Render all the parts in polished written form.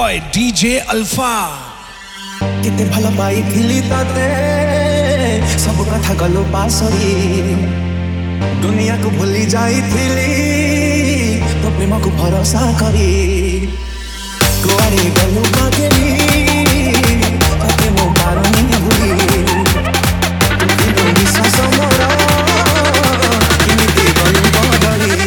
boy DJ Alpha। केते भला पाई थिली ताते सब कथा गलो पासरी दुनिया को भूली जाई थिली तो प्रेम को भरोसा करी कुआरी गलो पागेली ताते मो बारनी भूली तुम विश्वास मोरा किमिति गलो बदली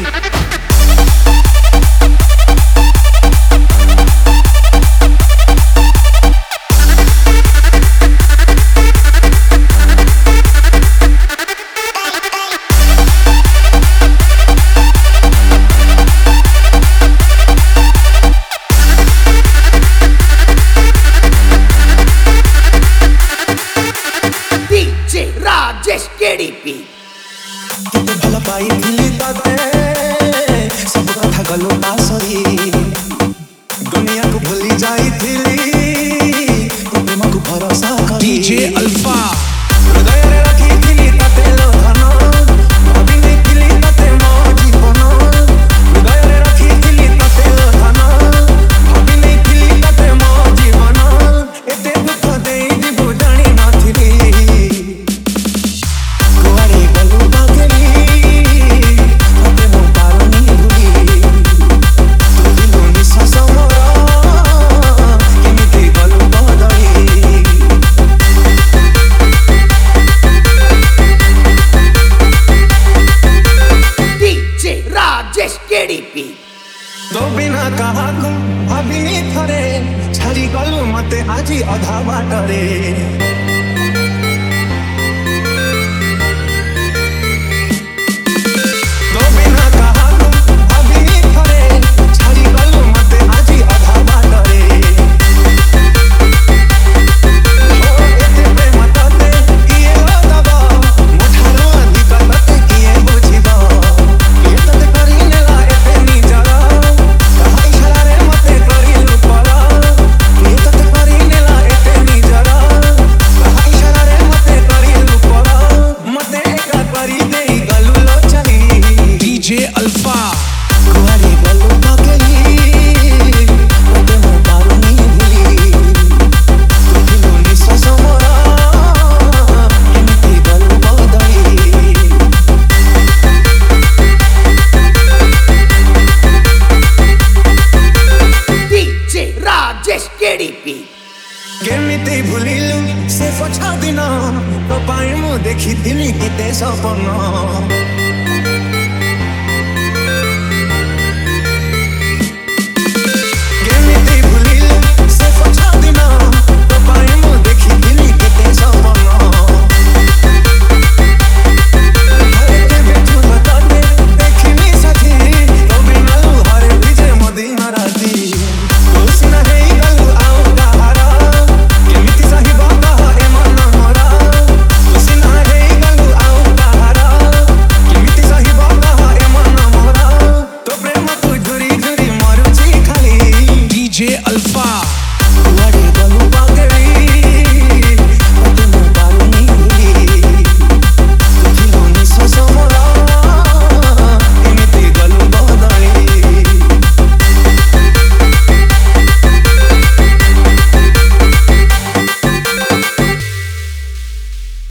KDP केते भला पाई थिली ताते सब कथा गलो पासरी दुनिया को भूली जाई थिली तो प्रेम को भरोसा करी DJ Alpha। हृदय रे रखी थिली ताते लो धन अभी नहीं थिली ताते मो जीवन हृदय रे रखी थिली ताते लो धन अभी नहीं थिली ताते मो जीवन एते दुख देई जीव जानी न थिली कुआरी गलो पागेली ताते मो बारनी भूली तुम विश्वास मोरा किमिति गलो बदली DJ Rajesh KDP तो बिना कहा तुम अभी नहीं थरे छाड़ी गलू मते आजी अधा बाटरे तो बिना कहा तुम अभी नहीं थरे छाड़ी गलू मते आजी अधा बाटरे ओ एते प्रेम ताते किए दबा मुठारो अधिकते किए बुझिबा ये तते करी नेला एते निजरा कहाई छला रे मते करी लुपरा ये तते करी नेला एते निजरा कहाई छला रे मते करी लुपरा मते एका करी देई गलु लोचनी DJ Alpha। कुआरी गलु पागेली ताते मो बारनी भूली तुम विश्वास मोरा किमिति गलु बदली DJ Rajesh KDP केमिति भूलिलु से पछा दिन तो पाई मु देखी दिली केते सपन